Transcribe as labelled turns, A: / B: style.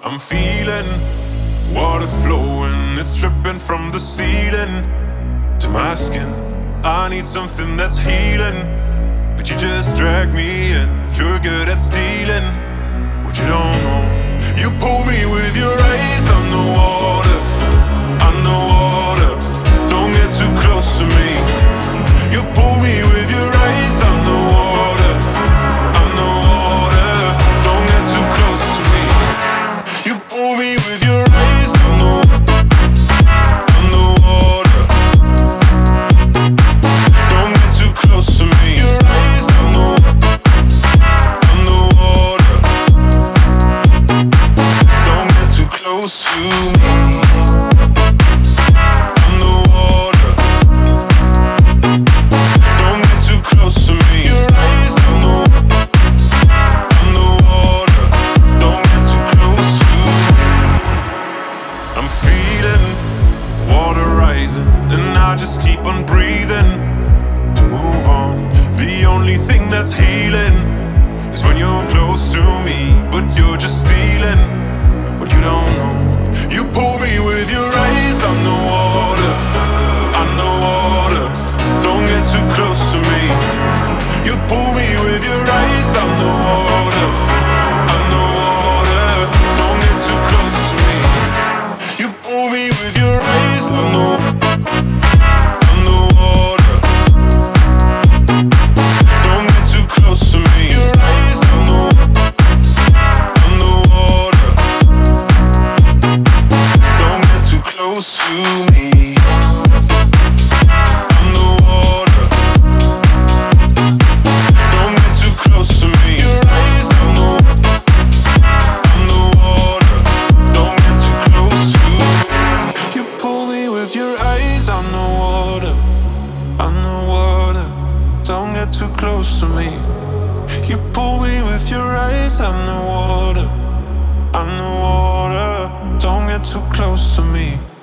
A: I'm feeling water flowing, it's dripping from the ceiling to my skin. I need something that's healing, but you just drag me in. You're good at stealing what you don't know. You pull me with your eyes. I'm the water, I'm the water. Don't get too close to me. You pull me with your eyes. I'm the water, I'm the water. Don't get too close to me. You pull me with your eyes. I'm the water. Don't get too close to me. Your eyes. I'm the water. Don't get too close to me. I'm the water. Don't get too close to me. Your eyes. I'm the water. Don't get too close to me. I'm feeling water rising, and I just keep on breathing to move on. The only thing that's healing is when you're close to me, but you're just stealing what you don't know. You pull me with your eyes. I'm the water, I'm the water. Don't get too close to me. You pull me with your eyes. I'm the water, I'm the water. Don't get too close to me. You pull me with your eyes. I'm the water. Don't get too close to me. Your eyes. I'm the water. Don't get too close to me. I'm the water. Don't get too close to me. Your eyes. I'm the water. Don't get too close to me. You pull me with your eyes. I'm the water, I'm the water. Don't get too close to me. You pull me with your eyes. I'm the water, I'm the water. Don't get too close to me.